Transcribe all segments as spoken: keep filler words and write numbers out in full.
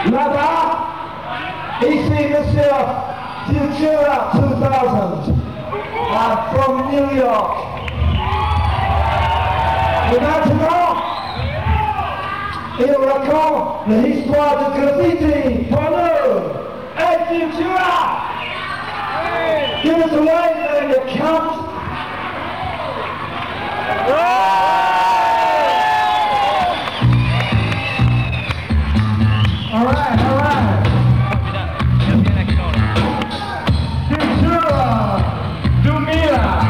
Là-bas, ici, monsieur Futura two thousand, uh, from New York. Et maintenant, il raconte l'histoire de graffiti pour nous. Hey, Futura! Give us a wave and you count. All right, all right. Futura, Dumila.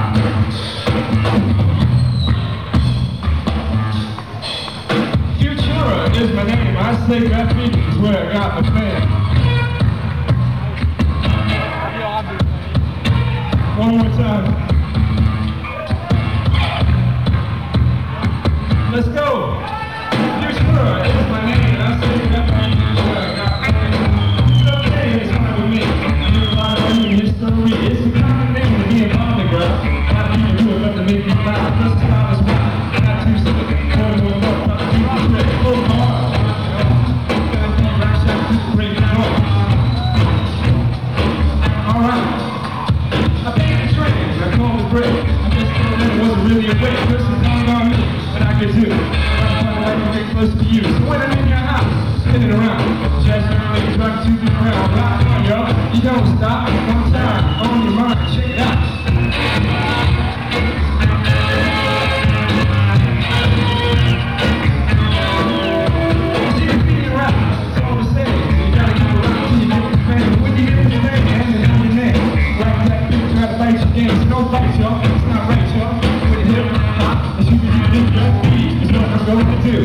Futura is my name. I say graffiti is where I got my fame. One more time. Let's go. Futura is my name. I say graffiti is where I got my fame. It's okay, it's fine with me. I hear a lot of human history. It's a common name to be a photograph. Not people who have got to make me laugh. Plus the style is mine. Not too simple. More and more love. Not to keep me straight. Full hard. Gotta be right shot to break it on. Alright. I paid the train. I called the break. I guess the never wasn't really awake. This is all on me. But I could do. I'm trying to get close to you. So when I'm in your house, spinning around, just early, drunk to the ground. Rock on, yo. You don't stop. One time. On your mind. Check it out. Don't fight, y'all. It's not right, y'all. With a hip hop, and you can do this graffiti is what I'm going to do.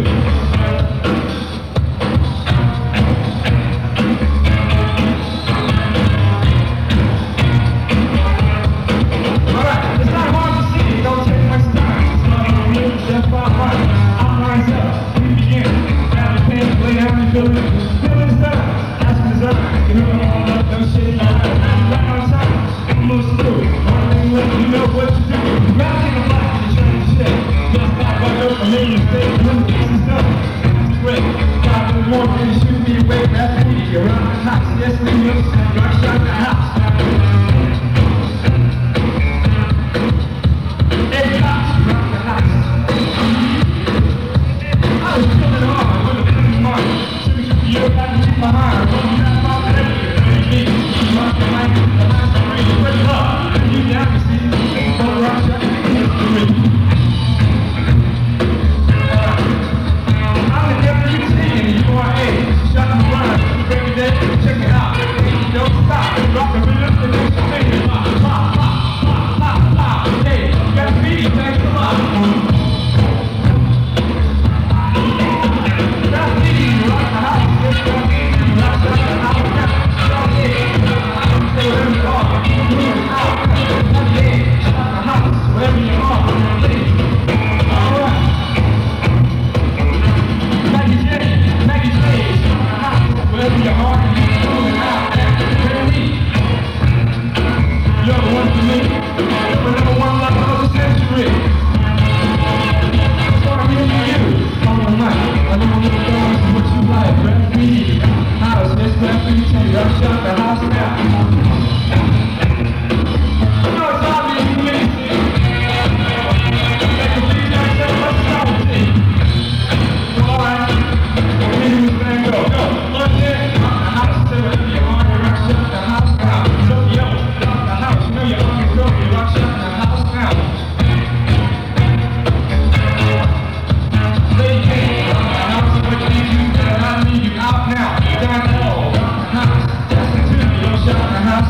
Alright, it's not hard to see. Don't take much time. It's not on me, that's my heart. Outlines up, we begin. Grab the pen, lay down and fill it. Fill it done. Ask me design. You know all up, don't shit. Right on time. Move through. You know what to do. Rapping a lot and trying to shit. Just stop right up and make a mistake. When this is done, it's great. Stop and walk and shoot me away. That's me. Around the house. Yes, we know. Right shot the house. Hey, cops, around the house. I was killing hard with a pretty mark. Shooting through the year, had to leave behind. Running that far with everything. Rock the mic, the last three, break it up. You down to see the rock shot history. I'm the W T and you are A. Shot in the rhyme, every day, check it out. Don't stop, rock the rhythm, the next thing. Pop, pop, pop, pop, pop, pop. Hey, graffiti, thanks a lot. Graffiti, rock the house, get graffiti, rock the house, rock it. Say where we are, moving out. Wherever you are, alright. Maggie J, Maggie J, wherever you are, moving out. Really? You're the one for me. You're the number one love of the century. So I'm here for you. On the mic, I know little girls is what you like. Graffiti, house, yes, graffiti. I've shot the house now. Shot the house.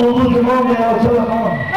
Umut Imam Bey açalım ama.